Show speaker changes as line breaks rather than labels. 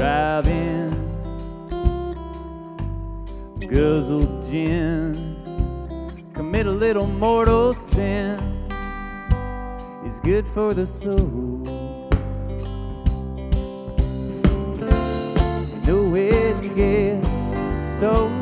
drive in, guzzle gin, commit a little mortal sin, is good for the soul. You know it gets so